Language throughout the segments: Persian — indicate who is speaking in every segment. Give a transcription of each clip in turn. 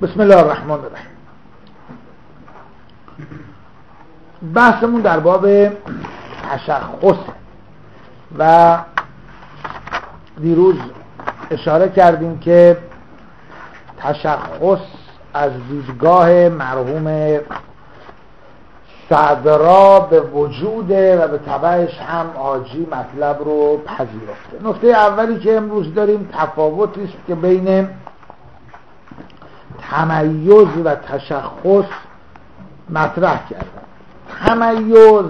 Speaker 1: بسم الله الرحمن الرحیم. بحثمون در باب تشخص و دیروز اشاره کردیم که تشخص از دیدگاه مرحوم صدرا به وجوده و به تبعش هم حاجی مطلب رو پذیرفته. نکته اولی که امروز داریم تفاوتی است که بین تمیز و تشخص مطرح کردن. تمیز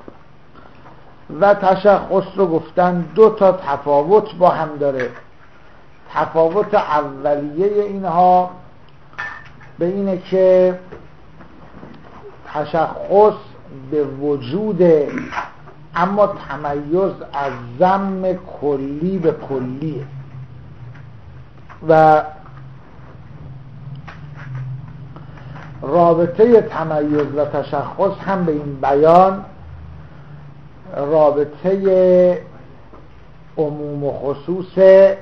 Speaker 1: و تشخص رو گفتن دو تا تفاوت با هم داره. تفاوت اولیه اینها به اینه که تشخص به وجوده، اما تمیز از ضم کلی به کلیه و رابطه تمیز و تشخص هم به این بیان رابطه عموم و خصوص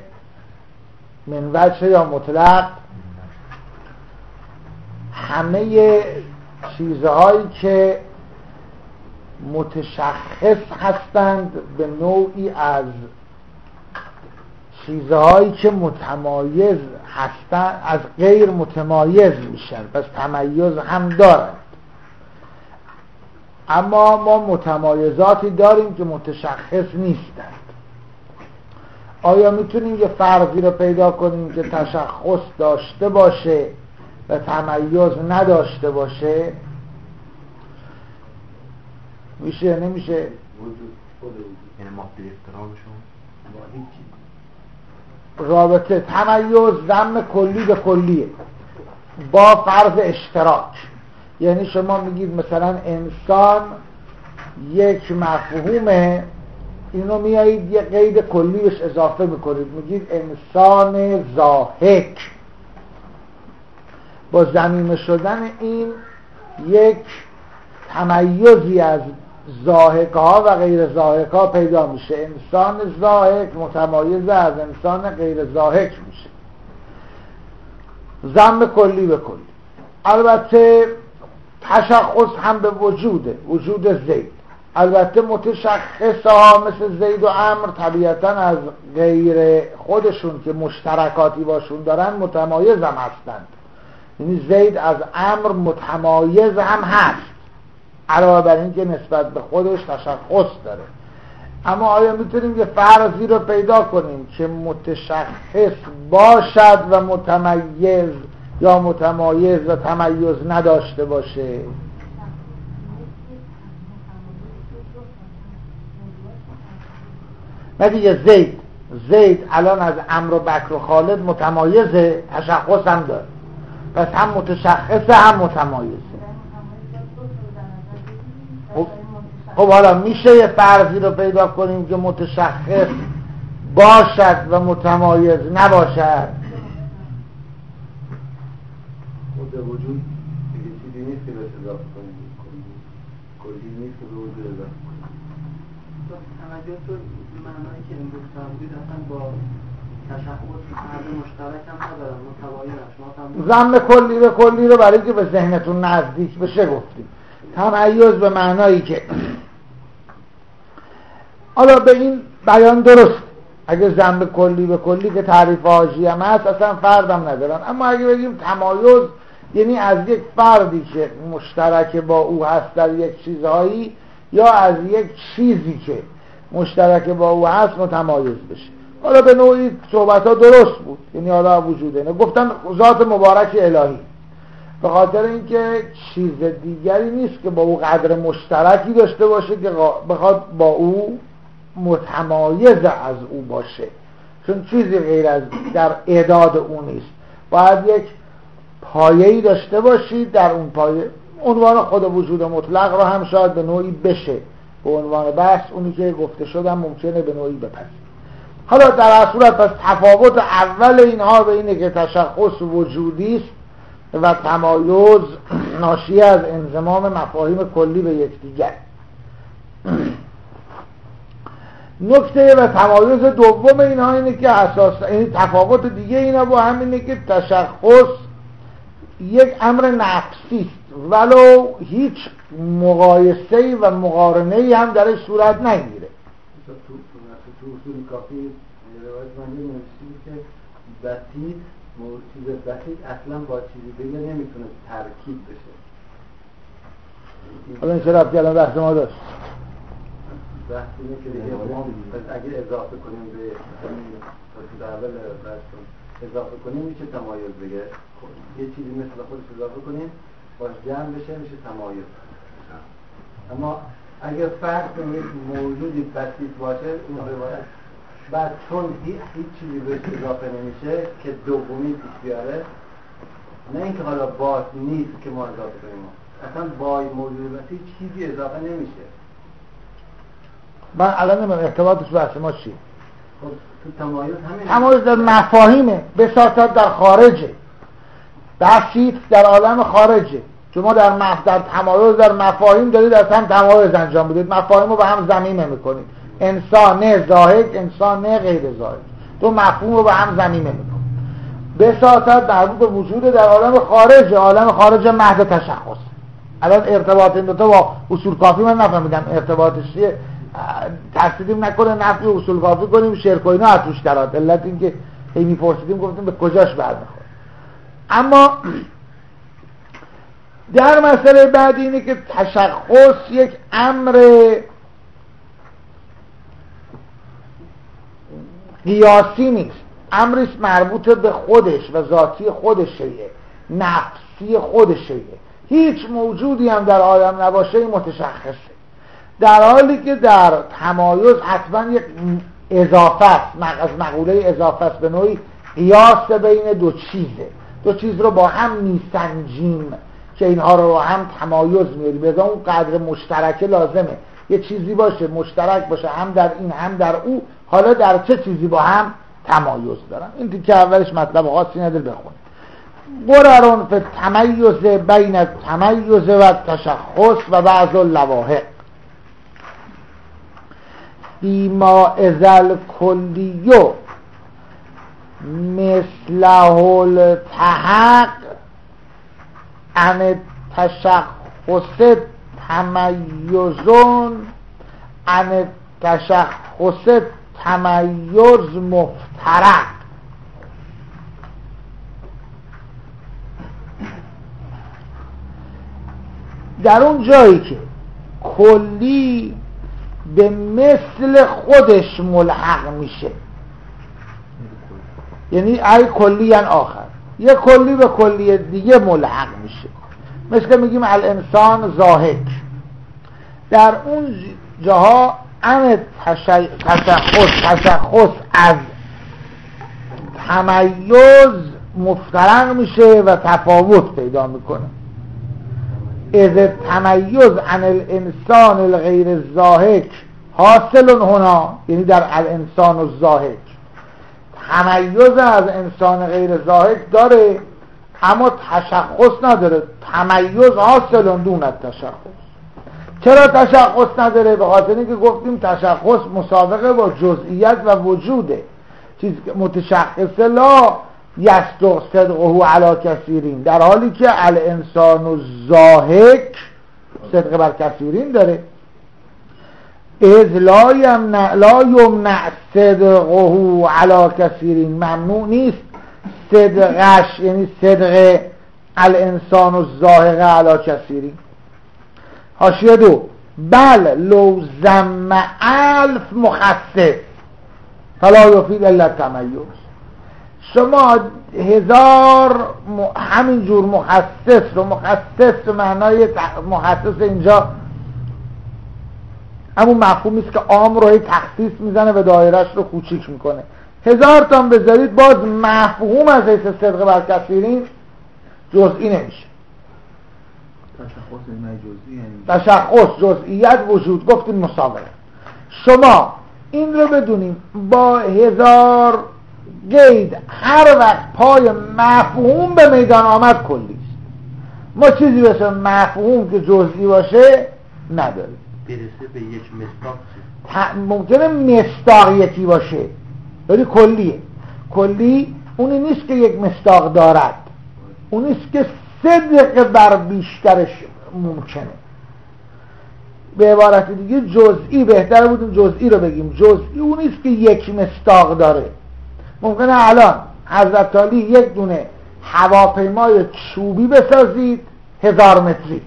Speaker 1: من وجه یا مطلق. همه چیزهایی که متشخص هستند به نوعی از چیزهایی که متمایز هستند از غیر متمایز میشن، پس تمایز هم دارند. اما ما متمایزاتی داریم که متشخص نیستند. آیا میتونیم یه فرضی رو پیدا کنیم که تشخص داشته باشه و تمایز نداشته باشه؟ میشه نمیشه؟
Speaker 2: یعنی ماده احترامشون
Speaker 1: رابطه تمایز ضم کلی به کلیه با فرض اشتراک. یعنی شما میگید مثلا انسان یک مفهومه، اینو میایید یه قید کلی بهش اضافه میکنید، میگید انسان ضاحک. با ضمیمه شدن این یک تمایزی از ضاحک ها و غیر ضاحک ها پیدا میشه. انسان ضاحک متمایز از انسان غیر ضاحک میشه، ضم کلی به کلی. البته تشخص هم به وجود زید. البته متشخص ها مثل زید و عمرو طبیعتا از غیر خودشون که مشترکاتی باشون دارن متمایز هم هستند. یعنی زید از عمرو متمایز هم هست علاوه بر این که نسبت به خودش تشخص داره. اما آیا میتونیم یه فرضی رو پیدا کنیم که متشخص باشد و متمایز یا متمایز و تمایز نداشته باشه؟ نه دیگه. زید الان از عمرو و بکر و خالد متمایزه، تشخص هم داره، پس هم متشخصه هم متمایزه. خب حالا میشه یه فرضی رو پیدا کنیم که متشخص باشد و متمایز نباشد؟
Speaker 2: به وجود دیگه چیزی نیست که بهش اضافه کنیم، کلی نیست که به وجود اضافه کنیم.
Speaker 3: تمایز تو معنایی که این گفتم بود اصلا با تشخص فرد مشترک هم ندارم، متباین
Speaker 1: ضم کلی به کلی رو برای که به ذهنتون نزدیک بشه گفتیم. تمایز به معنایی که حالا به این بیان درست، اگه ضم کلی به کلی که تعریف حاجی هم هست اصلا فردم ندارن. اما اگه بگیم تمایز یعنی از یک فردی که مشترک با او هست در یک چیزهایی یا از یک چیزی که مشترک با او هست متمایز بشه. حالا به نوعی صحبت ها درست بود، یعنی حالا وجوده نه گفتن ذات مبارک الهی، به خاطر اینکه چیز دیگری نیست که با او قدر مشترکی داشته باشه که بخواد با او متمایز از او باشه، چون چیزی غیر از در اعداد او نیست. باید یک پایه‌ای داشته باشید، در اون پایه عنوان خود وجود مطلق را هم شاید به نوعی بشه به عنوان بحث اونی که گفته شدم ممکنه به نوعی بپذیرید. حالا در هر صورت پس تفاوت اول اینها به اینه که تشخص وجودی است و تمایز ناشی از انضمام مفاهیم کلی به یکدیگر. نکته و تمایز دوم اینها اینه که اساسا این تفاوت دیگه اینا با هم اینه که تشخص یک امر نفسی است، ولو هیچ مقایسه‌ای و مقارنه‌ای هم درش صورت نگیره.
Speaker 2: تو اصول کافی روایت مانده نوشته که بسیط چیز بسیط اصلا با چیزی دیگه نمیتونه ترکیب بشه.
Speaker 1: حالا این چه ربطی الان بحث ما داشت؟
Speaker 2: بحث اینه که دیگه ما اگه اضافه کنیم به اول بحثون اضافه کنیم میشه تمایز دیگه. یه چیزی مثل خودش اضافه کنیم باش جمع بشه میشه تمایز. اما اگه فرض کنیم موجودی بسیط باشه این روایت بعد چون هیچ چیزی بهش اضافه نمیشه که دومی پیش بیاره، نه اینکه حالا باز نیست که ما اضافه کنیم، اصلا با موجود بسیط چیزی اضافه نمیشه.
Speaker 1: من الان نمیم ارتباطش بحث ما چیه؟
Speaker 2: خب تو تمایز همین
Speaker 1: تمایز در مفاهیمه، بساطت در خارجه، بسیط در عالم خارجه. شما در تمایز در مفاهیم دارید از هم تمایز انجام بدید، مفاهیم رو به هم ضمیمه میکنید، انسان نه ضاحک، انسان نه غیر ضاحک، تو مفهوم رو به هم ضمیمه میکنید. بساطت مربوط به وجود در عالم خارج، عالم خارج محض تشخص. الان ارتباط این دوتا با اصول کافی من نفهمیدم ارتباطش چیه، تصدیم نکنه نفی اصول کافی کنیم شرک و اینا از توش درات. علت این که هی میپرسیدیم گفتیم به کجاش برمیخوره. اما در مسئله بعد اینه که تشخص یک امر قیاسی نیست، امریست مربوط به خودش و ذاتی خودشه، نفسی خودشه. هیچ موجودی هم در عالم نباشه متشخصه، در حالی که در تمایز حتما یک اضافه است، از مقوله اضافه است، به نوعی قیاس بین دو چیزه. دو چیز رو با هم میسنجیم که اینها رو هم تمایز میاریم، بذار اون قدر مشترک لازمه یه چیزی باشه مشترک باشه هم در این هم در او، حالا در چه چیزی با هم تمایز دارن. این دیگه اولش مطلب خاصی نداره بخونید. قرارون فی تمایز بین تمایز و تشخص و بعض اللواحق بیما ازل کلیو مثله التحق ان تشخص تمایزون ان تشخص تمایز مفترق. در اون جایی که کلی به مثل خودش ملحق میشه، یعنی ای کلی یعنی آخر، یه کلی به کلی دیگه ملحق میشه، مثل میگیم الانسان ضاحک. در اون جاها ان تشخص از تمایز مفترق میشه و تفاوت پیدا میکنه. از تمایز عن الانسان الغیر الضاحک حاصل هنا، یعنی در الانسان الضاحک تمایز از انسان غیر ضاحک داره اما تشخص نداره. تمایز حاصل دون التشخص. چرا تشخص نداره؟ به خاطر اینکه گفتیم تشخص مسابقه با جزئیت و وجوده. چیز متشخصه لا یصدق صدقه علی کثیرین، در حالی که الانسان الضاحک صدق بر کثیرین داره. اذ لا یمنع صدقه علی کثیرین، ممنوع نیست صدقش، یعنی صدق الانسان الضاحک علی کثیرین. حاشیه 2 بل لو ضم الف مخصص فلا یفید الا تمایز. شما 1000 همینجور مخصص رو، مخصص به معنای مخصص اینجا همون مفهومی است که عام رو تخصیص میزنه و دایرش رو کوچیک میکنه. 1000 تا بذارید باز مفهوم از حیث صدق بر کثیرین جزئی نمیشه. تشخص جزئیت وجود گفتیم مسابقه. شما این رو بدونیم با 1000 قید هر وقت پای مفهوم به میدان آمد کلی است. ما چیزی بشه مفهوم که جزئی باشه نداریم.
Speaker 2: برسه به یک مصداق
Speaker 1: ممکنه مصداق یکی باشه ولی کلیه. کلی اونی نیست که یک مصداق دارد، اونی است که صدق بر بیشترش ممکنه. به عبارت دیگه جزئی بهتره بودیم جزئی رو بگیم. جزئی اون نیست که یک مصداق داره. ممکنه الان حضرت علی یک دونه هواپیمای چوبی بسازید 1000 متری،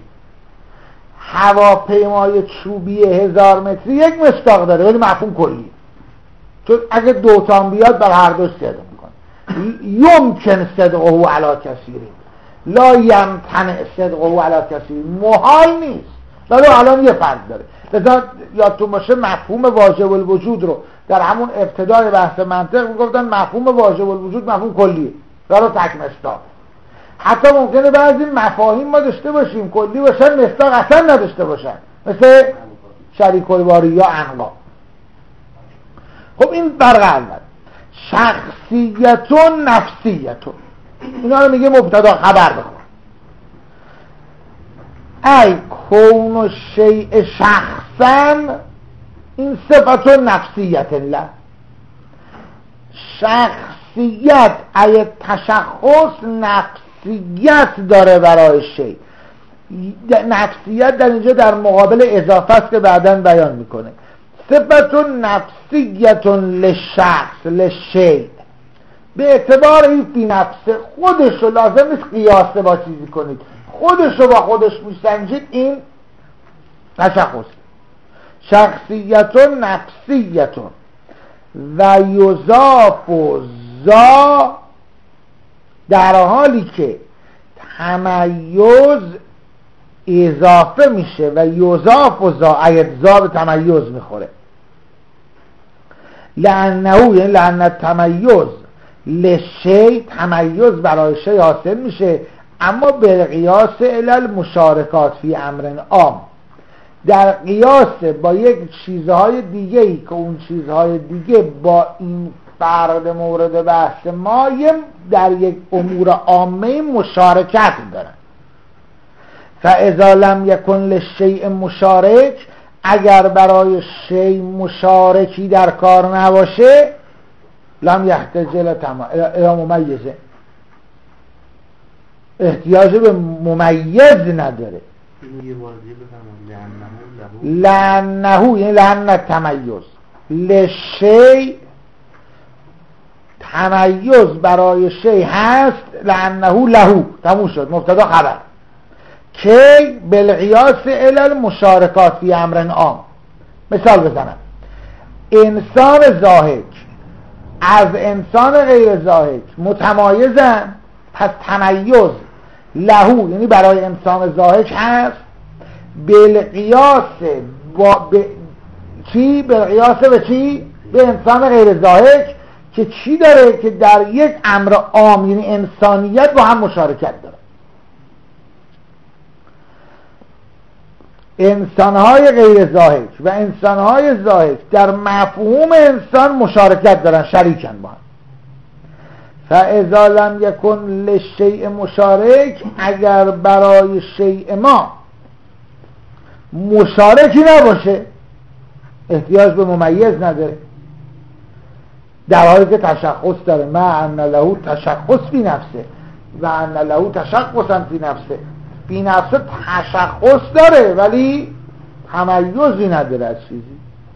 Speaker 1: هواپیمای چوبی 1000 متری یک مصداق داره ولی مفهوم کلی، چون اگه دوتان بیاد بر هر دوش صدق میکنه. یمکن صدقه علی کثیرین لا یمتنع صدقه علی کثیرین، محال نیست. ولی الان یه فرق داره. لذا یادتون باشه مفهوم واجب الوجود رو در همون ابتدای بحث منطق میگفتن مفهوم واجب الوجود مفهوم کلیه، ولی تک مصداق. حتی ممکنه بعضی مفاهیم ما داشته باشیم کلی باشن مصداق اصلا نداشته باشن، مثل شریک الواری یا عنقا. خب این فرق اول. شخصیتون نفسیتون، اینا رو میگه مبتدا خبر بخون. ای کون و شیء شخصا، این صفت نفسیت الله. شخصیت ای تشخص نفسیت داره برای شیء. نفسیت در اینجا در مقابل اضافه است که بعداً بیان میکنه. صفت نفسیت لشخص لشیء، به اعتبار این فی نفسه خودشو، لازم نیست قیاسه با چیزی کنید، خودشو با خودش میسنجید، این تشخص. شخصیت نفسیت و یضاف ذا، در حالی که تمیز اضافه میشه و یضاف ذا ایت ذا به تمیز میخوره. لانه، یعنی لان تمیز لشی، تمیز برای شی حاصل میشه، اما به قیاس علل مشارکات فی امر عام، در قیاس با یک چیزهای دیگه ای که اون چیزهای دیگه با این فرد مورد بحث ما در یک امور عامه مشارکت دارن. فاذا لم یکن للشیء مشارک، اگر برای شیء مشارکی در کار نباشه، لم یحتاج الی ممیزه، احتیاج به ممیز نداره. لانه، یعنی لان تمیز لشی، تمیز برای شی هست، لانه له، تموم شد، مبتدا خبر. کی بالقیاس الی المشارکات فی امر عام. مثال بزنم، انسان زاهد از انسان غیر زاهد متمایزن، پس تمیز له، یعنی برای انسان زاهد هست، بالقیاس چی؟ بالقیاس به چی؟ به انسان غیر زاهد، که چی داره؟ که در یک امر عام، یعنی انسانیت، با هم مشارکت داره. انسانهای غیر زاهد و انسانهای زاهد در مفهوم انسان مشارکت دارن، شریکن با هم. فاذا لم یکن للشیء مشارک، اگر برای شیء ما مشارکی نباشه، احتیاج به ممیز نداره، در حالی که تشخص داره. ما ان له تشخص فی نفسه و ان له تشخصا فی نفسه، فی نفسه تشخص داره ولی تمیزی نداره از چیزی.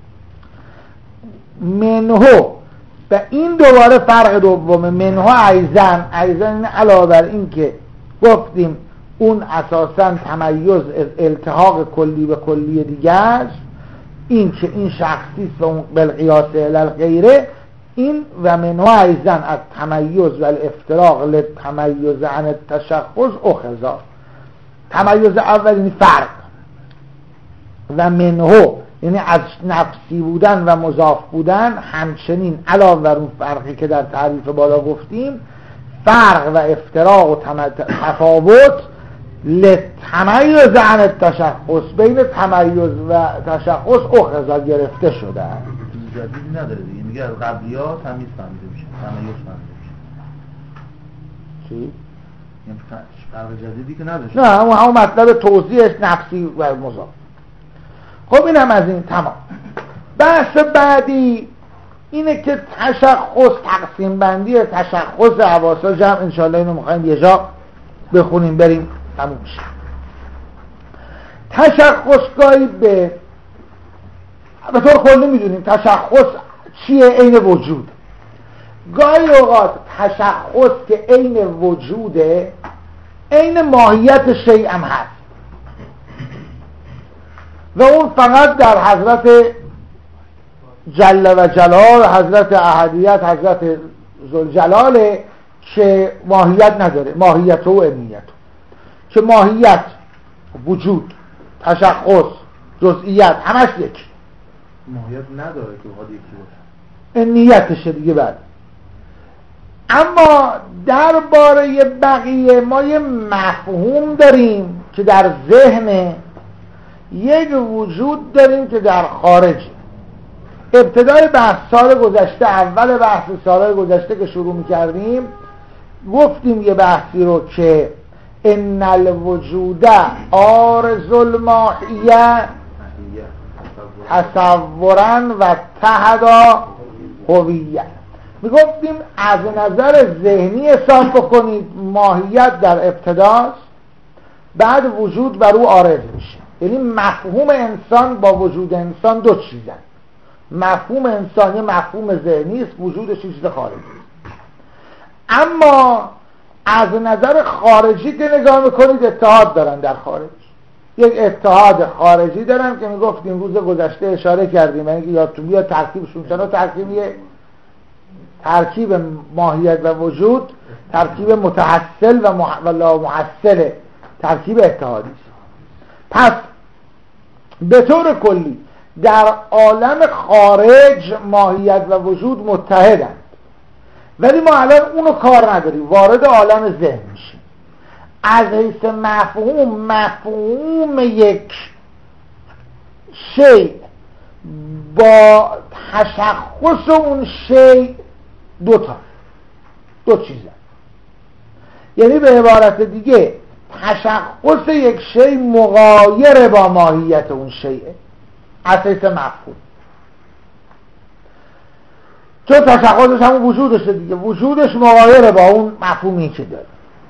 Speaker 1: منهو، و این دوباره فرق دومه. منهو ایزن علاوه بر این که گفتیم اون اساساً تمیز التحاق کلی به کلی دیگه است، این که این شخصی است و اون بالقیاس الی غیره، این و منهو ایزن از تمیز و الافتراق لتمیز عن التشخص اخذا. تمیز اول یعنی فرق، و منهو یعنی از نفسی بودن و مضاف بودن، همچنین علاوه بر اون فرقی که در تعریف بالا گفتیم، فرق و افتراق و تفاوت لتمیز عن التشخص، بین تمیز و تشخص اخذا گرفته شده.
Speaker 4: جدید نداره دیگه، میگه از قبلی‌ها تمیز فهمیده میشه، تمیز فهمیده میشه.
Speaker 1: چی؟
Speaker 4: یعنی فرق جدیدی که نداشت.
Speaker 1: نه، اون همون مطلب توضیحش نفسی و مضاف. خب این هم از این تمام. بحث بعدی اینه که تشخص، تقسیم بندی تشخص حواسا جمع، انشاءالله اینو میخوایم یه جا بخونیم بریم تموم میشه. تشخصگاهی به طور کلی میدونیم تشخص چیه؟ عین وجود. گاهی اوقات تشخص که عین وجوده عین ماهیت شیء هم هست و اون فقط در حضرت جل و جلال، حضرت احدیت، حضرت ذوالجلاله که ماهیت نداره، ماهیت و عینیت، که ماهیت، وجود، تشخص، جزئیت همش یکی،
Speaker 4: ماهیت نداره که بخواد یکی باشه،
Speaker 1: عینیتشه دیگه. بعد اما درباره بقیه ما یه مفهوم داریم که در ذهن، یک وجود داریم که در خارج. ابتدای بحث سال گذشته، اول بحث سال گذشته که شروع می‌کردیم گفتیم یه بحثی رو که ان الوجود عارض الماهیه تصورا و تحدا هویه. میگفتیم از نظر ذهنی حساب بکنید ماهیت در ابتداست، بعد وجود بر او عارض میشه. یعنی مفهوم انسان با وجود انسان دو چیزن. مفهوم انسانی مفهوم ذهنی است، وجودش چیز خارجی است. اما از نظر خارجی که نگاه میکنید اتحاد دارن در خارج، یک اتحاد خارجی دارن که میگفتیم روز گذشته اشاره کردیم، یعنی یادتون بیاد ترکیبشون چرا ترکیب ماهیت و وجود ترکیب متحصل و لا محصل، ترکیب اتحادی است. پس به طور کلی در عالم خارج ماهیت و وجود متحدند، ولی ما الان اونو کار نداریم، وارد عالم ذهن میشیم. از حیث مفهوم یک شیء با تشخص اون شیء دو چیزه. یعنی به عبارت دیگه تشخص یک شیء مغایر با ماهیت اون شیء از حیث مفهوم، چون تشخصش همون وجودشه دیگه، وجودش مغایر با اون مفهومی که داره.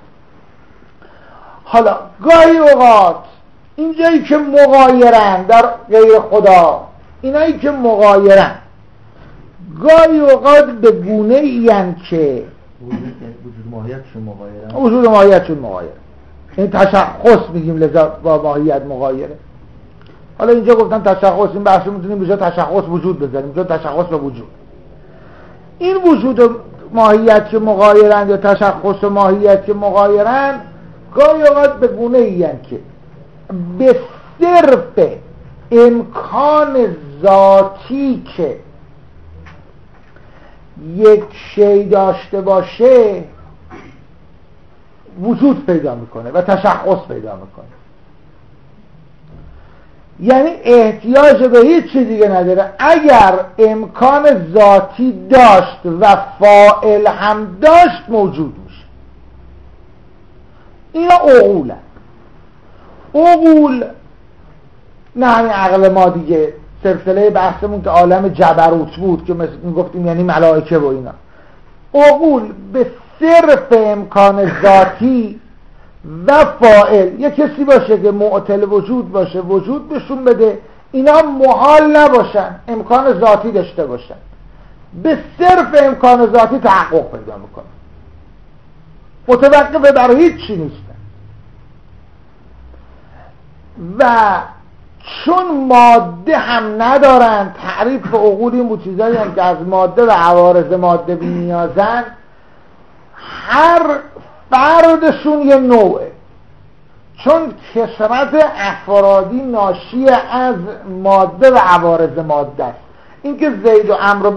Speaker 1: حالا گاهی اوقات اینجایی که مغایرن در غیر خدا، اینایی که مغایرن گاهی اوقات به گونه این که
Speaker 4: وجود ماهیتشون مغایرن،
Speaker 1: وجود ماهیتشون مغایره، این تشخص میگیم لذا با ماهیت مغایره. حالا اینجا گفتم تشخص، این بحثو میتونیم بجا تشخص وجود بذاریم، بجا تشخص و وجود. این وجود و ماهیت که مغایرن یا تشخص و ماهیت که مغایرن گاهی اوقات به گونه این که به صرف امکان ذاتی که یک شی داشته باشه وجود پیدا میکنه و تشخص پیدا میکنه. یعنی احتیاج به هیچ چیز دیگه نداره. اگر امکان ذاتی داشت و فاعل هم داشت موجود میشه. اینا عقولن. عقول نه همین عقل ما دیگه، سلسله بحثمون که عالم جبروت بود که مثل میگفتیم یعنی ملائکه و اینا. عقول به صرف امکان ذاتی و فاعل، یک کسی باشه که معطل وجود باشه، وجود بهشون بده، اینا محال نباشن، امکان ذاتی داشته باشن، به صرف امکان ذاتی تحقق پیدا میکنه، متوقف بر هیچ چی نیستن. و چون ماده هم ندارن، تعریف عقول این بود چیزایی هم که از ماده و عوارض ماده بی نیازن، هر فردشون یه نوعه، چون کثرت افرادی ناشی از ماده و عوارض ماده است. اینکه زید و عمرو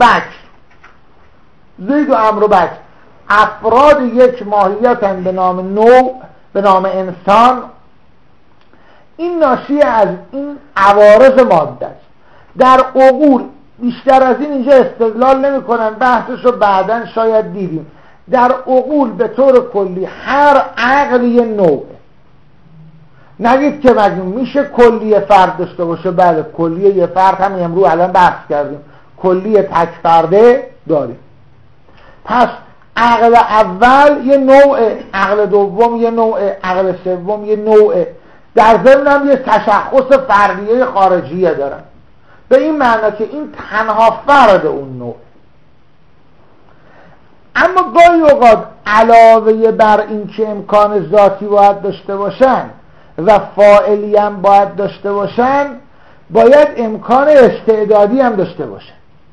Speaker 1: و بکر افراد یک ماهیتن به نام نوع، به نام انسان، این ناشی از این عوارض ماده است. در عقول بیشتر از این اینجا استدلال نمی کنن، بحثش رو بعداً شاید دیدیم. در عقول به طور کلی هر عقل یه نوعه. نگید که مگه میشه کلیه فرد داشته باشه؟ بله، کلیه یه فرد هم امروز الان بحث کردیم، کلیه تک فرده داریم. پس عقل اول یه نوعه، عقل دوم یه نوعه، عقل سوم یه نوعه، در ضمن هم یه تشخص فردیه خارجیه دارن، به این معنی که این تنها فرد اون نوع. اما گاهی اوقات علاوه بر این که امکان ذاتی باید داشته باشن و فاعلی هم باید داشته باشن، باید امکان استعدادی هم داشته باشن.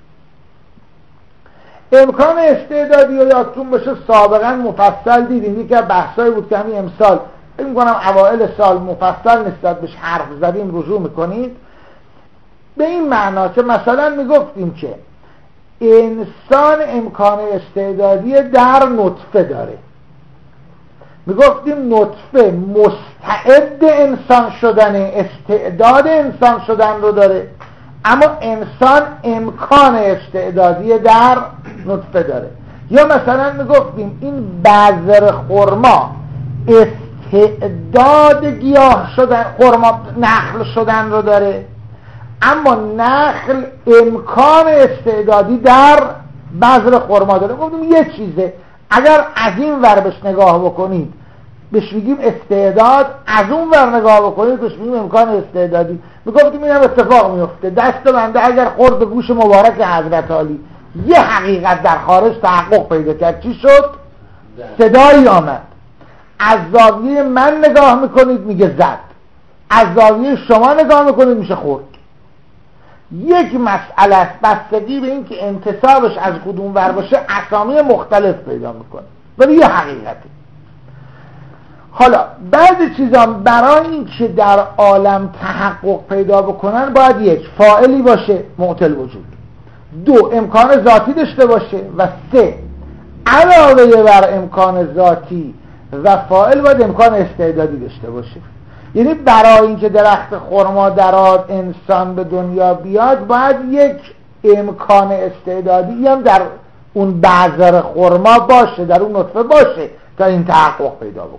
Speaker 1: امکان استعدادی رو یادتون باشه سابقا مفصل دیدیم، یکی از بحثایی بود که همین امسال فکر می‌کنم اوایل سال مفصل نسبت بهش حرف زدیم، رجوع میکنید. به این معنا که مثلا میگفتیم که انسان امکان استعدادی در نطفه داره، میگفتیم نطفه مستعد انسان شدن، استعداد انسان شدن رو داره، اما انسان امکان استعدادی در نطفه داره. یا مثلا میگفتیم این بذر خرما استعداد گیاه شدن، خرما نخل شدن رو داره، اما نخل امکان استعدادی در بذر خرما داره. گفتیم یه چیزه، اگر از این ور بهش نگاه بکنید بهش میگیم استعداد، از اون ور نگاه بکنید بهش میگیم امکان استعدادی. میگفتیم این هم اتفاق میفته، دست بنده اگر خورد گوش مبارک حضرت علی یه حقیقت در خارج تحقق پیدا کرد، چی شد؟ صدایی آمد. از زاویه من نگاه میکنید میگه زد، از زاویه شما نگاه میکنید میشه خورد. یک مسئله است، بستگی به این که انتصابش از کدوم ور باشه اسامی مختلف پیدا میکنه، ولی یه حقیقته. حالا بعضی چیزا برای این که در عالم تحقق پیدا بکنن باید یک فاعلی باشه معطل وجود، دو امکان ذاتی داشته باشه، و سه علاوه بر امکان ذاتی و فاعل باید امکان استعدادی داشته باشه. یعنی برای اینکه درخت خرما درآد انسان به دنیا بیاد باید یک امکان استعدادی هم در اون بذر خرما باشه، در اون نطفه باشه تا این تحقق پیدا بکنه.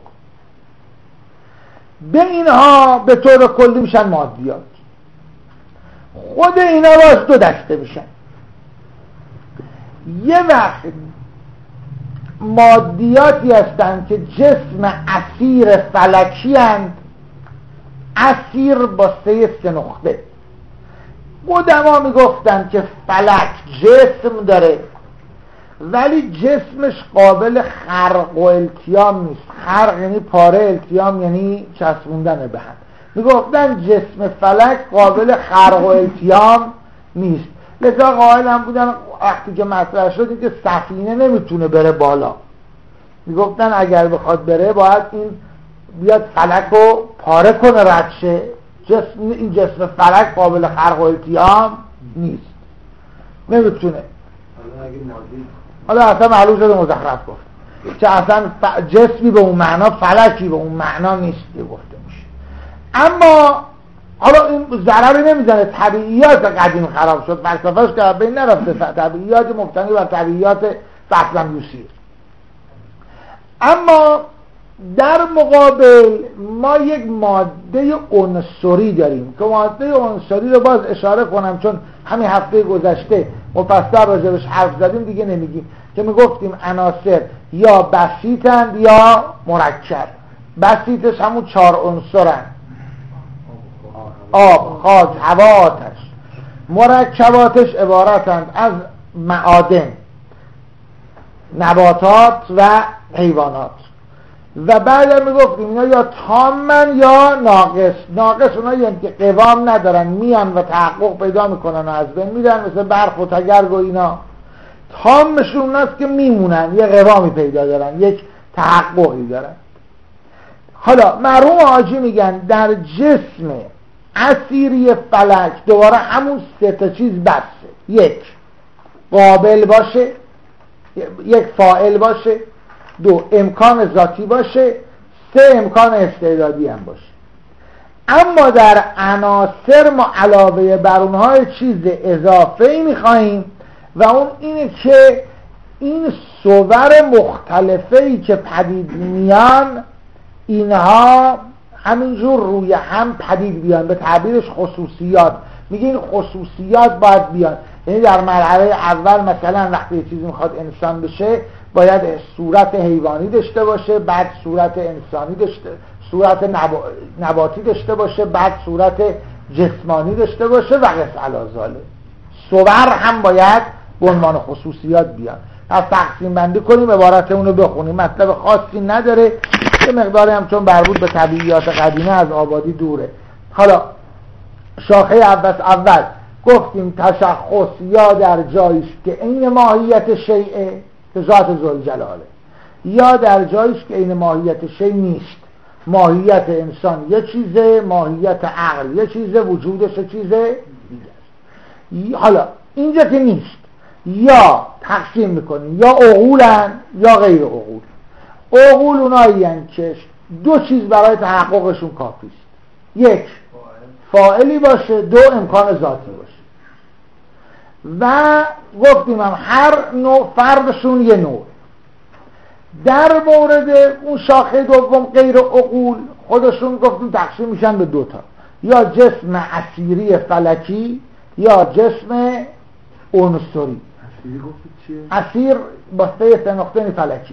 Speaker 1: به اینها به طور کلی میشن مادیات. خود اینا باز دو دسته میشن. یه وقت مادیاتی هستند که جسم اسیر فلکی هستند، اسیر با سه نقطه. قدما میگفتن که فلک جسم داره ولی جسمش قابل خرق و التیام نیست. خرق یعنی پاره، التیام یعنی چسبوندن به هم. میگفتن جسم فلک قابل خرق و التیام نیست، لذا قائل هم بودن وقتی که مطرح شد که سفینه نمیتونه بره بالا، میگفتن اگر بخواد بره باید این بیاد فلک رو پاره کنه رد شه. این جسم فلک قابل خرق و التیام نیست، نمیتونه. حالا اصلا معلوم شده مزخرف گفت که اصلا جسمی به اون معنا، فلکی به اون معنا نیست که گفته میشه. اما حالا این ضرری نمیزنه، طبیعیات قدیم خراب شد، فلسفه‌اش که بین نرفته، طبیعیات مبتنی بر طبیعیات بطلمیوسی. اما در مقابل ما یک ماده عنصری داریم که ماده عنصری رو باز اشاره کنم چون همین هفته گذشته مفصل راجعش حرف زدیم دیگه نمیگیم، که میگفتیم عناصر یا بسیطند یا مرکب. بسیطش همون 4 عنصرن: آب، خاک، هوا، آتش. مرکباتش عبارتند از معادن، نباتات و حیوانات. و بعد میگفتیم اینا یا تامن یا ناقص. ناقص اونا یعنی که قوام ندارن، میان و تحقق پیدا میکنن و از بین میرن، مثل برق و تگرگ و اینا. تامشون اوناست که میمونن، یه قوامی پیدا دارن، یک تحققی دارن. حالا مرحوم حاجی میگن در جسم اسیری فلک دوباره همون 3 چیز بسه: یک قابل باشه، یک فاعل باشه، 2 امکان ذاتی باشه، 3 امکان استعدادی هم باشه. اما در عناصر ما علاوه بر اونها چیز اضافه‌ای می‌خوایم و اون اینه که این صور مختلفه‌ای که پدید میان اینها همینجور روی هم پدید بیان، به تعبیرش خصوصیات. میگه این خصوصیات باید بیان، یعنی در مرحله اول مثلا وقتی یه چیزی میخواد انسان بشه باید صورت حیوانی داشته باشه، بعد صورت انسانی داشته، صورت نباتی داشته باشه، بعد صورت جسمانی داشته باشه و قس علازاله. صور هم باید به عنوان خصوصیات بیان. از تقسیم بندی کنیم، عبارت اونو بخونیم، مطلب خاصی نداره، یه مقداری هم چون مربوط به طبیعیات قدیمه از آبادی دوره. حالا شاخه اول گفتیم تشخص یا در جاییست که عین ماهیت شیء که ذات ذوالجلاله، یا در جاییست که عین ماهیت شیء نیست. ماهیت انسان یه چیزه، ماهیت عقل یه چیزه، وجودش یه چیزه دیگه. حالا اینجا که نیست، یا تقسیم میکنیم یا عقولن یا غیر عقول. عقول اونایی هستند که دو چیز برای تحققشون کافیست: یک فاعلی باشه، دو امکان ذاتی باشه. و گفتیم هم هر نوع فردشون یه نوع. در مورد اون شاخه دوم غیر عقول خودشون گفتیم تقسیم میشن به دوتا: یا جسم اثیری فلکی یا جسم عنصری.
Speaker 4: اثیری گفتید چیه؟
Speaker 1: اثیر با سه نقطه فلکی.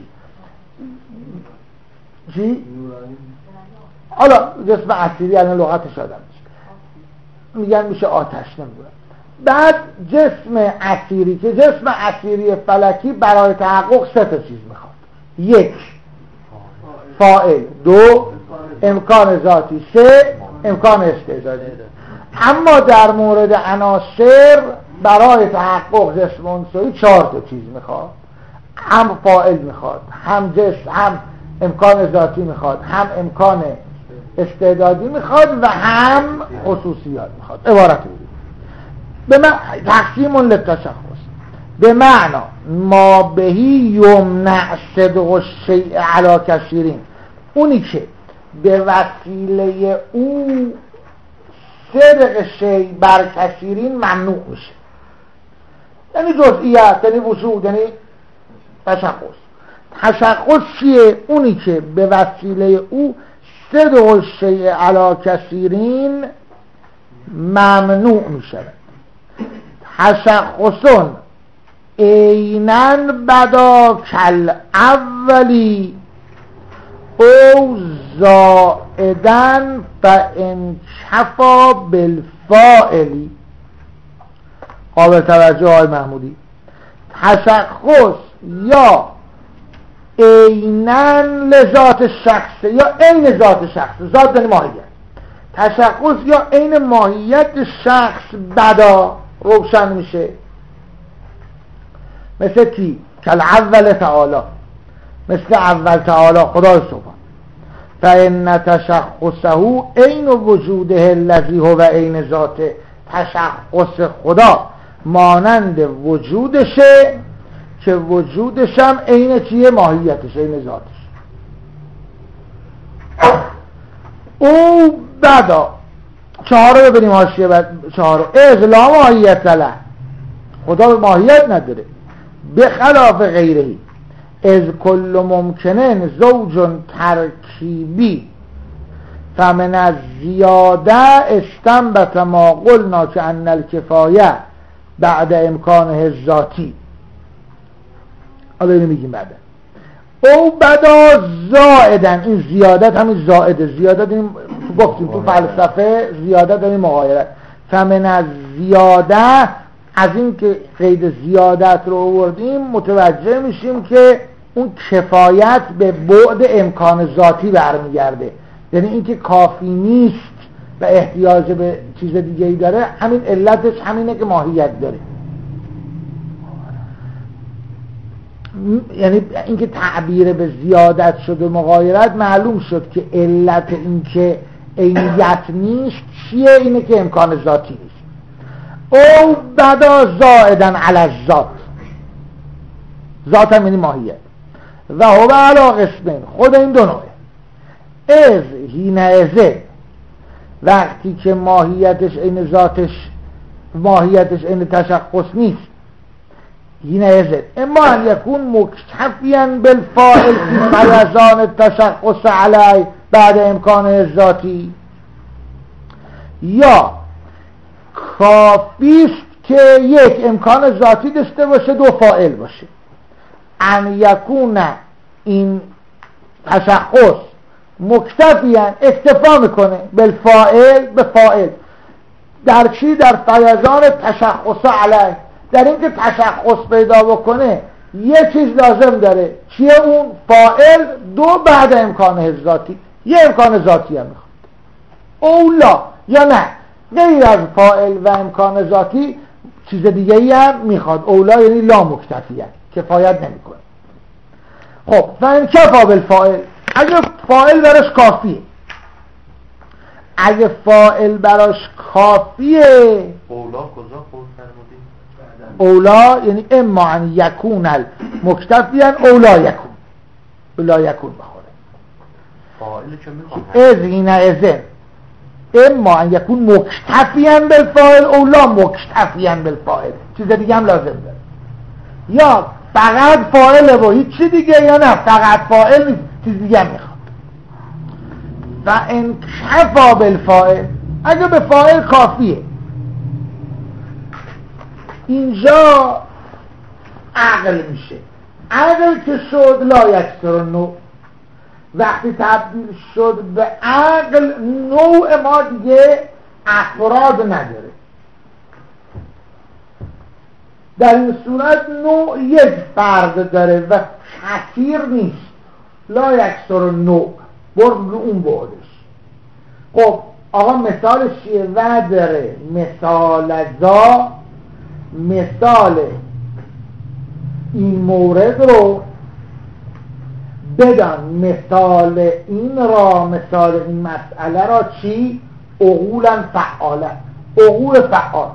Speaker 1: چی؟ حالا جسم اثیری یعنی لغتش آدم میگن میشه آتش، نمیدونم. بعد جسم اثیری که جسم اثیری فلکی برای تحقق سه تا چیز میخواد: یک فاعل، دو امکان ذاتی، سه امکان استعدادی. اما در مورد عناصر برای تحقق جسم عنصری چهار تا چیز میخواد: هم فاعل میخواد، هم جسم، هم امکان ذاتی میخواد، هم امکان استعدادی میخواد و هم خصوصیات میخواد. عبارت بود به تقسیم للتشخص به معنا ما بهی یمنع صدق الشیء علی کثیرین، اونی که به وسیله او صدق شیء بر کثیرین ممنوع میشه. یعنی جزئیات، یعنی وجود، یعنی تشخص. تشخص چیه؟ اونی که به وسیله او صدق الشیء علی کثیرین ممنوع میشه. تشخصون اینن بدا کل اولی او زائدن فانکفا بالفاعلی. قابل توجه های محمودی. تشخص یا اینن لذات شخص یا عین ذات شخص، ذات یعنی ماهیت. تشخص یا عین ماهیت شخص بدا روشن میشه. مثل کی؟ کل اول تعالی، مثل اول تعالی خدای سبحان. فإن تشخصه عین وجوده الذی هو عین ذاته، تشخص خدا مانند وجودشه که وجودش هم عین چیه؟ ماهیتش، عین ذاتش. او بدا چهار رو ببینیم حاشیه چهار رو. از لا ماهیت له، خدا ماهیت نداره، به خلاف غیرهی. از کل ممکنن زوج ترکیبی فمن از زیاده استنبت ما قلنا که ان الکفایه بعد امکانه ذاتی. حالا اینو میگیم بعد. او بدا زائدن، این زیادت همین زائده. زیادت این گفتیم تو فلسفه، زیادت همین مغایرت. فمن از زیاده، از این که قید زیادت رو آوردیم متوجه میشیم که اون کفایت به بعد امکان ذاتی برمیگرده. یعنی این که کافی نیست و احتیاج به چیز دیگه ای داره، همین علتش همینه که ماهیت داره. یعنی اینکه تعبیر به زیادت شد و مغایرت معلوم شد که علت این که عینیت نیست چیه؟ اینه که امکان ذاتی نیست. او بدا زائدن علی الذات، ذات هم یعنی ماهیت. و هو علی قسمین، خود این دو نوعه. از حینئذ، وقتی که ماهیتش عین ذاتش، ماهیتش عین تشخص نیست، حینئذ اما ان یکون مکتفیا بالفاعل فی فیضان التشخص علی بعد امکان ذاتی، یا کافیست که یک امکان ذاتی داشته باشه، دو فاعل باشه. ان یکون این تشخص مکتفیاً اکتفا میکنه بالفاعل به فاعل در چی؟ در فیضان تشخص علیه، در اینکه تشخص پیدا بکنه یه چیز لازم داره، چیه اون؟ فاعل. دو، بعد امکان ذاتی، یه امکان ذاتی هم میخواد. اولا یا نه غیر از فاعل و امکان ذاتی چیز دیگه ای هم میخواد. اولا یعنی لا مکتفیه، کفایت نمیکنه. خب فان کفا بالفاعل، اگه فاعل براش کافیه، اگه فاعل براش کافیه،
Speaker 4: اولا کجا خود فرمودی؟
Speaker 1: اولا یعنی اما ان یکون المکتفیان اولا یکون، اولا یکون بخوره
Speaker 4: فاعل چه میخوام؟
Speaker 1: از این ازن اما ان یکون مکتفیان بالفاعل اولا مکتفیان بالفاعل، چیز دیگه هم لازم داره. یا فقط فاعل و هیچ چی دیگه، یا نه فقط فاعل نیست، چیز دیگه هم میخواد. و ان کفا بالفاعل، اگه به فاعل کافیه، اینجا عقل میشه. عقل که شد لا یکسر نوع، وقتی تبدیل شد به عقل نوع ما دیگه افراد نداره. در این صورت نوع یک فرد داره و کثیر نیست. لا یکسر نوع، برد اون بعدش. خب آقا مثالش چیه؟ و داره مثال ذا، مثال این مورد رو بدان، مثال این را، مثال این مسئله را چی؟ عقولا فعالا، عقول فعال.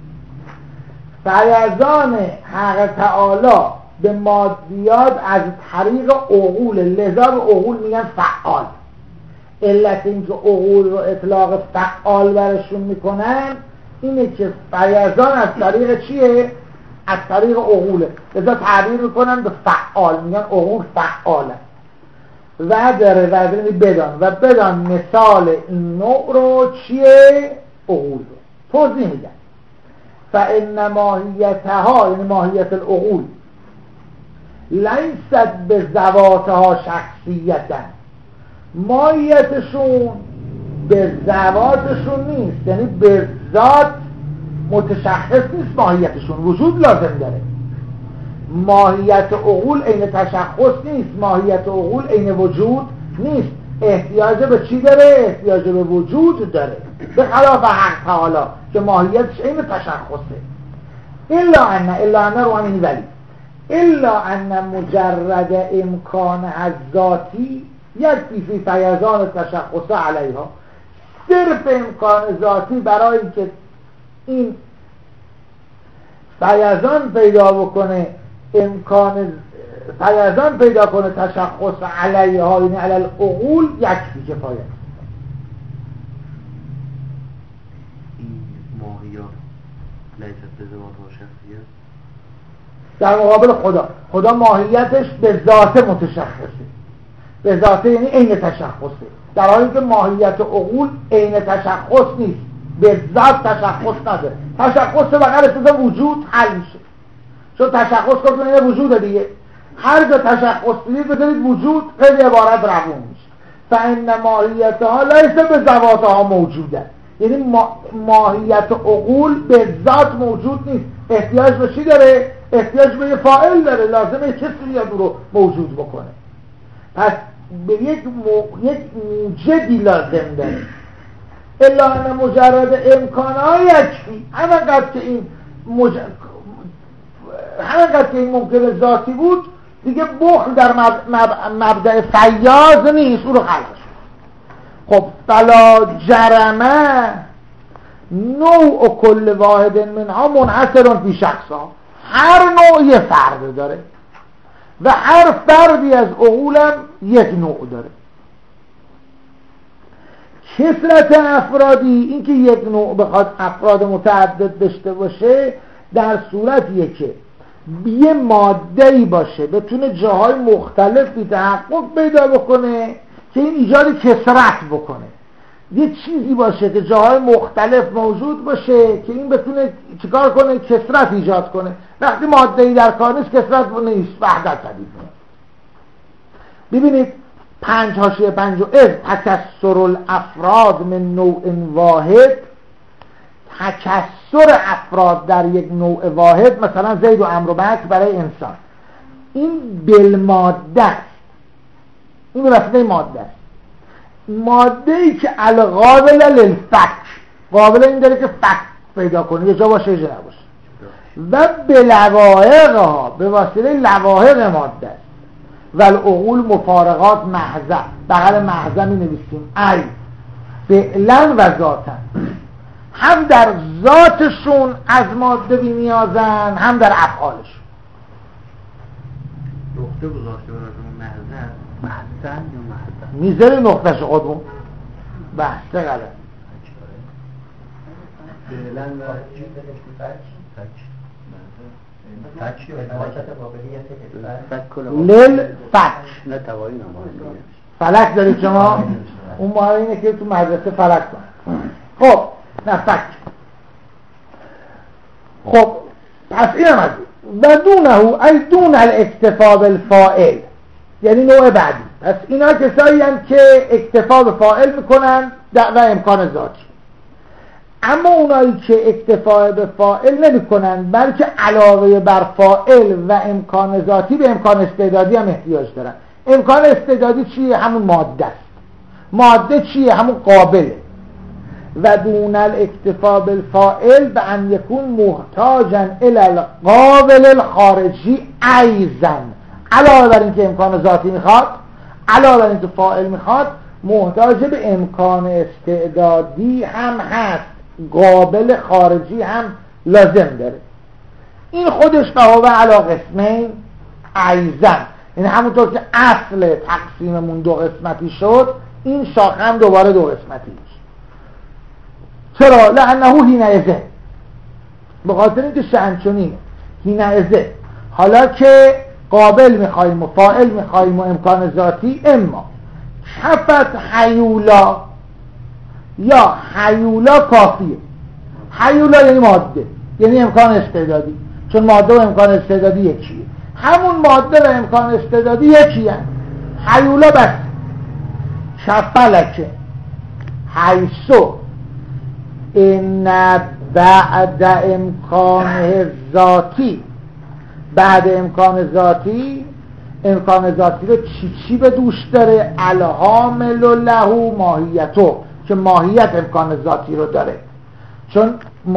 Speaker 1: فیضان حق تعالی به مادیات از طریق عقول، لذا به عقول میگن فعال. علت اینکه عقول رو اطلاق فعال برشون میکنن اینه که فیضان از طریق چیه؟ از طریق عقوله، لذا تعبیر میکنن به فعال، میگن عقول فعاله. و داره بدان، و بدان مثال این نوع رو چیه؟ عقول رو توضیح میدن. فإن ماهیتها، یعنی ماهیت العقول، لیست به ذواتها شخصیتا، ماهیتشون به ذواتشون نیست، یعنی به ذات متشخص نیست. ماهیتشون وجود لازم داره. ماهیت عقول عین تشخص نیست، ماهیت عقول عین وجود نیست. احتیاج به چی داره؟ احتیاج به وجود داره، به خلاف حق تعالی که ماهیتش عین تشخصه. الا ان رو همین ولی الا ان مجرد امکان از ذاتی یکفی فی فیضان تشخص علیها، صرف امکان ذاتی برای که این فیضان پیدا بکنه، امکان فیضان پیدا کنه تشخص علیها، یعنی علی العقول، یکفی کفایت.
Speaker 4: این ماهیات لیست به ذوات شخصیه
Speaker 1: در مقابل خدا ماهیتش به ذات متشخصه، به ذات یعنی عین تشخصه، در حالی که ماهیت عقول عین تشخص نیست، به ذات تشخص نداره. تشخص بغیر اساس وجود حل میشه، چون تشخص کنید وجود دیگه، هر جا تشخص دیدید بذارید وجود، خیلی عبارت روون میشه. فإن ماهیتها لیس به ذواتها موجوده، یعنی ماهیت عقول به ذات موجود نیست. احتیاج به چی داره؟ احتیاج به یه فاعل داره، لازمه کسی بیاد رو موجود بکنه. پس به یک موجدی لازم داره. الا ان مجرد امکانها یکفی، همانقدر که این ممکن ذاتی بود دیگه بخل در مبدأ فیاض نیست، او رو خلق شد. خب فلا جرمه نوع کل واحد منها منحصر فی شخصها، هر نوع یه فرد داره و هر فردی از عقولم یک نوع داره. کثرت افرادی، اینکه یک نوع بخواد افراد متعدد داشته باشه، در صورتیه که یه ماده‌ای باشه بتونه جاهای مختلفی تحقق پیدا بکنه که این ایجاد کثرت بکنه. یه چیزی باشه که جاهای مختلف موجود باشه که این بتونه چیکار کنه؟ کثرت ایجاد کنه. وقتی ماده‌ای در کار نیست کثرت نیست، وحدت پدید میاد. ببینید 5 حاشیه 5 تکثر الافراد من نوع واحد، تکثر افراد در یک نوع واحد، مثلا زید و عمرو و بکر برای انسان، این بالماده است، این به واسطه ماده است. ماده ای که القابل للفک، قابل این داره که فک پیدا کنه، یه جا باشه یه جا نباشه، و به لوائقها، به واسطه لوائق ماده است. و العقول مفارقات محضه، بغل محضه می نویسیم ای فعلا و ذاتا، هم در ذاتشون از ماده بی نیازن، هم در افعالشون.
Speaker 5: نقطه گذاشته براشون محضن یا محضن
Speaker 1: میذاری نقطهش خودمون بحثه غلط
Speaker 2: فعلا و
Speaker 1: للفک
Speaker 2: نه توایی نمازی
Speaker 1: فلک دارید شما؟ اون ماهر اینه که تو مدرسه فلک کن. خب نه فک. خب پس این هم از و دونه ای دون الاکتفا بالفاعل، یعنی نوع بعدی. پس اینا کسایی هم که اکتفا به فاعل میکنن و امکان ذاتی. اما اونایی که اکتفا به فاعل نمیکنن بلکه علاوه بر فاعل و امکان ذاتی به امکان استعدادی هم احتیاج دارن. امکان استعدادی چیه؟ همون ماده است. ماده چیه؟ همون قابله. و دون الاکتفا بالفاعل به ان یکون محتاجا الی القابل الخارجی ایضا، علاوه بر اینکه امکان ذاتی میخواد، علاوه بر اینکه فاعل میخواد، محتاج به امکان استعدادی هم هست، قابل خارجی هم لازم داره. این خودش فهو علی قسمین ایضا، یعنی همونطور که اصل تقسیممون 2 قسمتی شد، این شاخه هم دوباره 2 قسمتی میشه. چرا؟ لانه حینئذ، به خاطر اینکه شأنچنینه. حینئذ، حالا که قابل میخواییم و فاعل میخواییم و امکان ذاتی، اما کفت حیولا، یا حیولا کافیه. حیولا یعنی ماده، یعنی امکان استعدادی، چون ماده و امکان استعدادی یکیه. همون ماده و امکان استعدادی یکیه. حیولا بس. کفلکه حیثو ان بعد امکان ذاتی، بعد امکان ذاتی، امکان ذاتی رو چی به دوش داره؟ الحامل له ماهیتو، که ماهیت امکان ذاتی رو داره. چون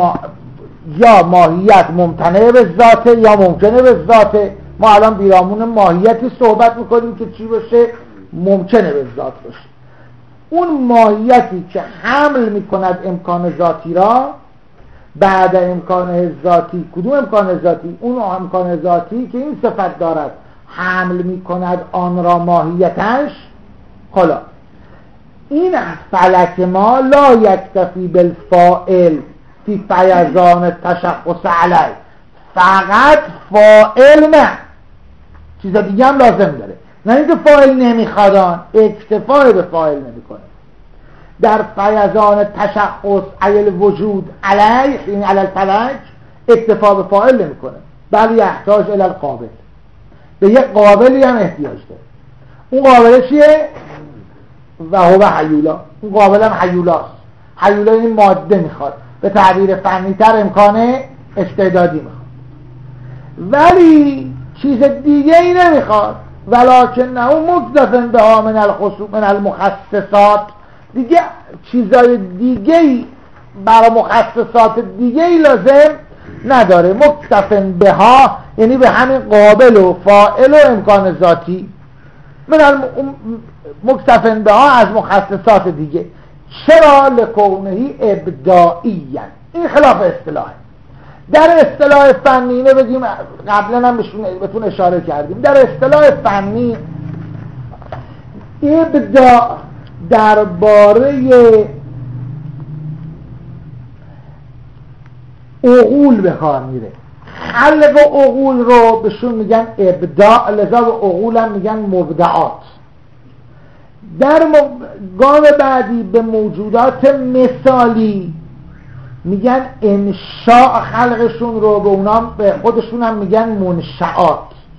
Speaker 1: یا ماهیت ممتنع به ذاته یا ممکنه به ذاته. ما الان بیرامون ماهیتی صحبت میکنیم که چی باشه؟ ممکنه به ذات باشه. اون ماهیتی که حمل میکند امکان ذاتی را بعد امکان ذاتی، کدوم امکان ذاتی؟ اون امکان ذاتی که این صفت دارد، حمل میکند آن را ماهیتش. حالا این فلک ما لا یکتفی بالفاعل فی فیضان تشخص علیه، فقط فاعل نه، چیز دیگه هم لازم داره. نه اینکه فاعل نمیخوادان، اکتفای به فاعل نمیکنه. در فیضان تشخص علی وجود علیه، این علی الفلک، اکتفا به فاعل نمیکنه، بل یحتاج الی القابل، به یک قابلی هم احتیاج داره. اون قابل چیه؟ و هو حیولا. اون قابل هم حیولاست. حیولا این ماده میخواد، به تعبیر فنی تر امکان استعدادی میخواد، ولی چیز دیگه ای نمیخواد. ولکنه مکتفن بها من المخصصات، دیگه چیزای دیگه ای برای مخصصات دیگه ای لازم نداره. مکتفن بها یعنی به همین قابل و فاعل و امکان ذاتی. مکتفن بها از مخصصات دیگه. چرا؟ لکونهی ابداعیه. این خلاف اصطلاحه. در اصطلاح فنی اینو بگیم، قبلا هم بهتون اشاره کردیم، در اصطلاح فنی ابداع درباره عقول به کار میره. خلق عقول رو بهشون میگن ابداع، لذا به عقول هم میگن مبدعات. در گام بعدی به موجودات مثالی میگن انشاء خلقشون رو، به اونا به خودشون هم میگن منشعات.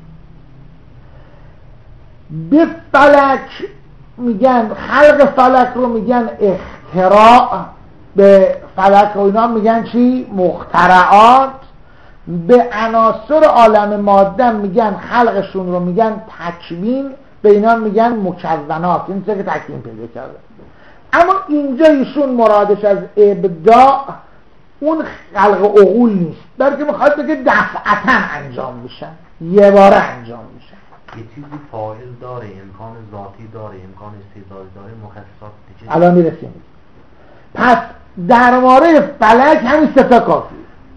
Speaker 1: به فلک میگن، خلق فلک رو میگن اختراع، به فلک رو اینا میگن چی؟ مخترعات. به عناصر عالم ماده میگن، خلقشون رو میگن تکوین، به اینا میگن مکونات، این چیزی که تکوین پیدا کرده. اما اینجا ایشون مرادش از ابداع اون خلق عقول نیست، بلکه میخواد بگه دفعتا انجام میشن، یه باره انجام میشن.
Speaker 5: یه چیزی فاعل داره، امکان ذاتی داره، امکان استعدادی داره، مخصصات دیگه.
Speaker 1: الان میرسیم. پس در مورد فلک همین سه تا کافیه.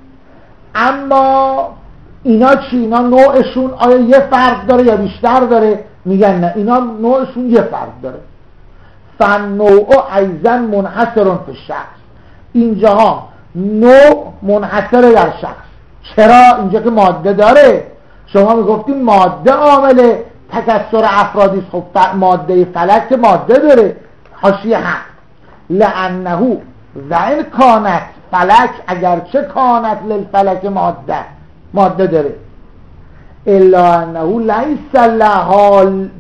Speaker 1: اما اینا چی؟ اینا نوعشون آیا یه فرق داره یا بیشتر داره؟ میگن نه، اینا نوعشون یه فرق داره. فنوع ایضا منحصر فی الشخص. اینجاها نوع منحصر در شخص. چرا؟ اینجا که ماده داره. شما میگفتیم ماده عامل تکثر افرادی، خب ماده فلک ماده داره. حاشیه هم لانه و این کانت فلک، اگرچه کانت للفلک ماده داره، الا انه لیس لها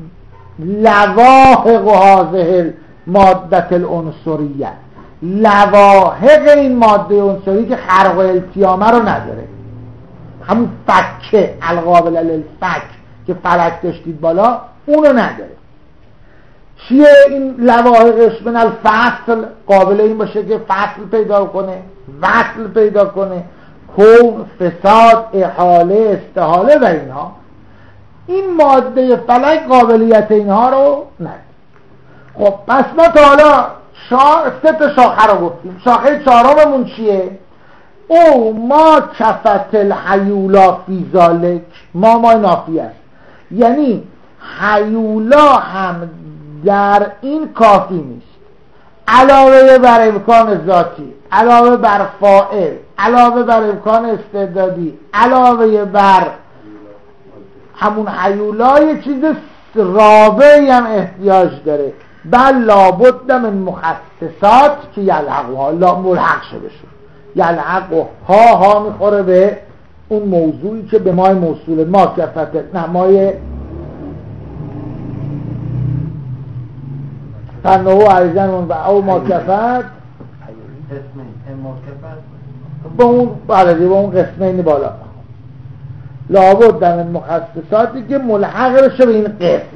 Speaker 1: لواحق هذه الماده العنصریه. لواحق این ماده عنصری که خرق و التیامه رو نداره، همون فکه القابل للفک که فلک داشتید بالا اونو نداره. چیه این لواحقش؟ من الفصل، قابل این باشه که فصل پیدا کنه، وصل پیدا کنه، کون، فساد، احاله، استحاله و اینها. این ماده فلک قابلیت اینها رو نداره. خب پس ما تا حالا سه تا شاخه رو گفتیم. شاخه چهارممون چیه؟ او ما کفت الحیولا فی ذالک، ما نافی است، یعنی حیولا هم در این کافی نیست، علاوه بر امکان ذاتی، علاوه بر فاعل، علاوه بر امکان استعدادی، علاوه بر همون حیولا یه چیز رابعی هم احتیاج داره. بل لابد من مخصصات که یلحقها، ملحق شده شد. یلحقها ها میخوره به اون موضوعی که به مای موصول ما کفت، نه مای تنوع عریضن و او ما کفت با اون بلدی با اون قسمین بالا لابد من مخصصاتی که ملحق بشه به این قسم.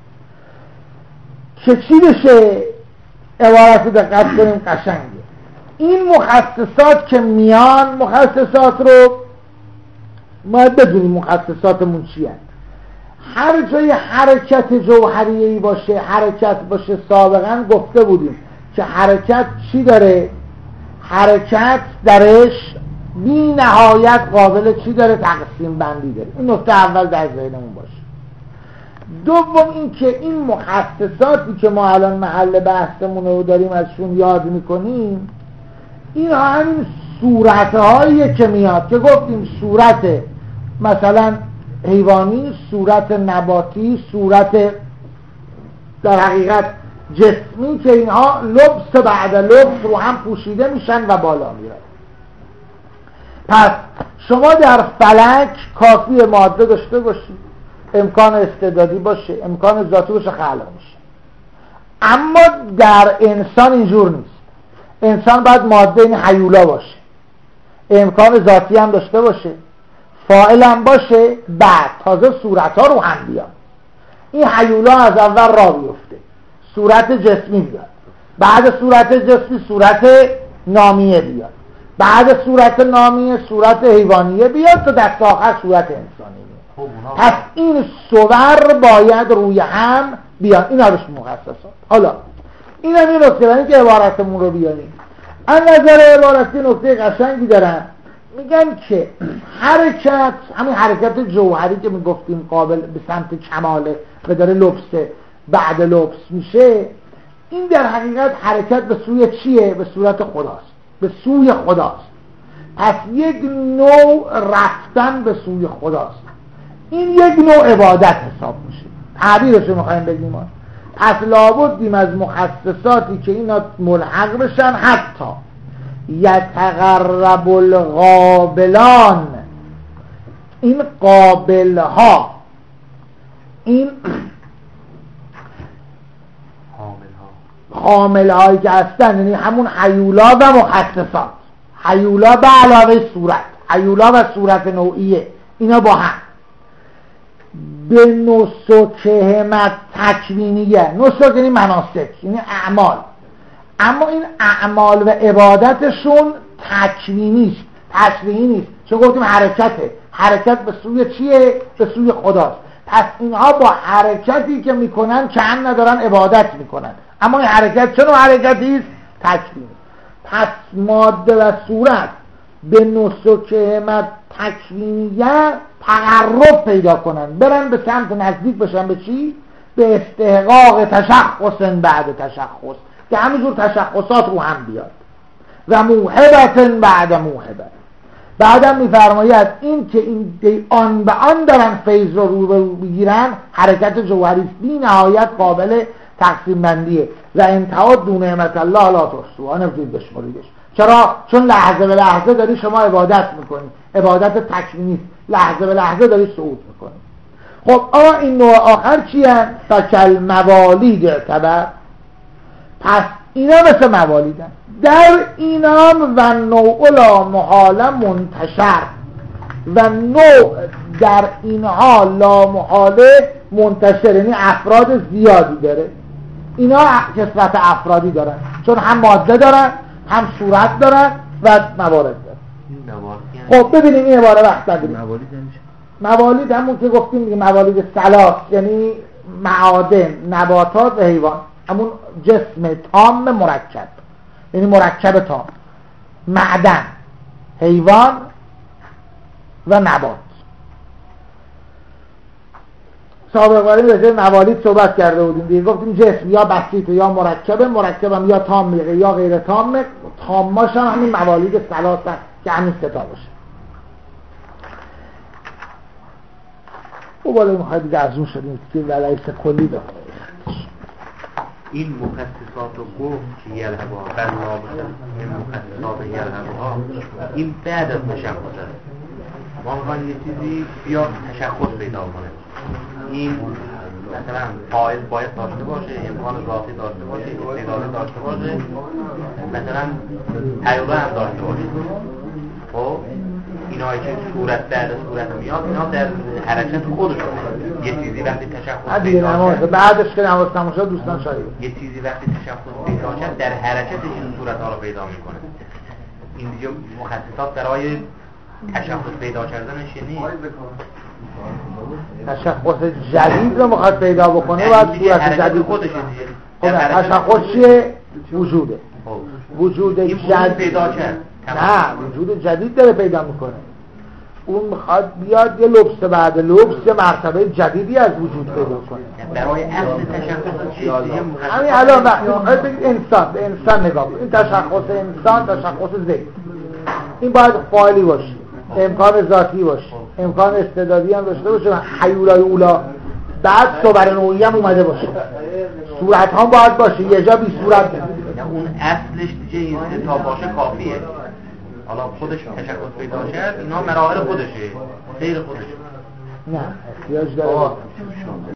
Speaker 1: که چی بشه؟ عبارت رو دقت کنیم قشنگه. این مخصصات که میان، مخصصات رو ما بدونیم مخصصاتمون چیه. هر جای حرکت جوهریه‌ای باشه، حرکت باشه، سابقا گفته بودیم که حرکت چی داره؟ حرکت درش بی نهایت قابل چی داره؟ تقسیم بندی داره. این نکته اول در ذهنمون باشه. دوم این که این مخصصاتی که ما الان محل بحثمون رو داریم ازشون یاد میکنیم، این همین صورتهایی که میاد که گفتیم صورت مثلا حیوانی، صورت نباتی، صورت در حقیقت جسمی که اینها لبس بعد لبس رو هم پوشیده میشن و بالا میرن. پس شما در فلک کافی ماده داشته باشید، امکان استعدادی باشه، امکان ذاتی باشه، خلق میشه. اما در انسان اینجور نیست. انسان باید ماده این حیولا باشه، امکان ذاتی هم داشته باشه، فاعل هم باشه، بعد تازه صورت ها رو هم بیاد. این حیولا از اول را بیفته، صورت جسمی بیاد، بعد صورت جسمی صورت نامیه بیاد، بعد صورت نامیه صورت حیوانیه بیاد تا دست آخر صورت انسانی بیاد. پس این صور باید روی هم بیاد. این هاش مخصصات. حالا این هم یه نکته برای که عبارتمون رو بیاریم. از نظر عبارتی نکته قشنگی دارن، میگن که حرکت، همین حرکت جوهری که میگفتیم قابل به سمت کماله و داره لبس بعد لبس میشه، این در حقیقت حرکت به سوی چیه؟ به صورت خداست، به سوی خداست. پس یک نوع رفتن به سوی خداست. این یک نوع عبادت حساب میشه. تعبیرشو میخوایم بگیم. پس لابدیم از مخصصاتی که اینا ملحق بشن، حتی یتقرب القابلان، این قابل ها، این حامل هایی که هستن، یعنی همون حیولا و مخصصات، حیولا به علاوه صورت، حیولا و صورت نوعیه، اینا با هم به نسکهمت تکوینیه. نسک یعنی مناسک، یعنی اعمال، اما این اعمال و عبادتشون تکوینیست، تشریعی نیست. چون گفتیم حرکته، حرکت به سوی چیه؟ به سوی خداست. پس اینها با حرکتی که میکنن کم ندارن عبادت میکنن، اما این حرکت چون حرکتی است؟ تکوینی. پس ماده و صورت به نسکهمت تکوینیه تقرب پیدا کنن، برن به سمت نزدیک بشن به چی؟ به استحقاق تشخص بعد تشخص، که همینجور تشخصات رو هم بیاد. و موهبت بعد موهبه. بعدم میفرماید این که این آن به آن دارن فیض رو بگیرن، حرکت جوهری است بی نهایت قابل تقسیم بندیه. و انتها دون نعمت الله لا تحصوها، نمیتونید بشماریدش. چرا؟ چون لحظه به لحظه داری شما عبادت میکنی، عبادت تکوینی، لحظه به لحظه داری صعود میکنی. خب این نوع آخر چیه؟ فکل موالید اعتبر. پس اینا مثل موالیدن، در اینام و نوع لا محاله منتشر، و نوع در اینها لا محاله منتشر، یعنی افراد زیادی داره. اینا کثرت افرادی دارن، چون هم ماده دارن، هم صورت دارن و موارد دارن. خب ببینیم این عباره وقت نداریم. موالید همون که گفتیم دیگه، موالید ثلاث، یعنی معادن، نباتات و حیوان، همون جسم تام مرکب، یعنی مرکب تام، معدن، حیوان و نبات. سابقا راجع به موالید صحبت کرده بودیم دیگه، گفتیم جسم یا بسیطه یا مرکبه، مرکبم یا تام یا غیر تامه، تاماش هم همین موالید ثلاث که همین سه تا باشه. و بالا میخواید دیگه از اون شدیم که ولایس کلی داره.
Speaker 5: این مخصصات رو گفت که یلهبا بنا باشن، این مخصصات یلهبا این بعد از تشخص است. ما میخوایم یه چیزی بیاد تشخص پیدا کنه. این مثلا فاعل باید داشته باشه، امکان ذاتی داشته باشه، استعداد داشته باشه، مثلا حیوله هم داشته باشه. خب اینایی که صورت بعد صورت میاد، اینا در حرکت خودشون یه چیزی وقتی تشخص پیدا شد،
Speaker 1: بعدش که نماز تمام شد دوستان شاید
Speaker 5: یه چیزی وقتی تشخص پیدا شد در حرکتش این صورت ها رو پیدا میکنه. این دیگه مخصصات برای تشخص پیدا کردنش نیست.
Speaker 1: تشخص جدید رو میخواد پیدا بکنه باید صورت جدید
Speaker 5: خودشه
Speaker 1: دیگه. خب تشخص چیه؟ وجوده. وجود جدید
Speaker 5: پیدا کرد.
Speaker 1: نه، وجود جدید داره پیدا میکنه. اون میخواد بیاد یه لبس بعد لبس یه مرتبه جدیدی از وجود پیدا کنه.
Speaker 5: برای اصل تشخص چیه؟
Speaker 1: همین الان وقتی بگید انسان، به انسان نگاه کنید. این تشخص انسان تشخص ذهن. این باید فاعلی باشه، امکان ذاتی باشه، امکان استعدادی هم داشته باشه، حیولای اولا، بعد صور نوعی هم اومده باشه، صورت هم باید باشه، یه جا بی صورت نه.
Speaker 5: اون اصلش دیگه این تا باشه کافیه. حالا خودش تشخص پیدا کرد، اینا مراحل خودشه، غیر خودشه.
Speaker 1: نه احتیاج داره.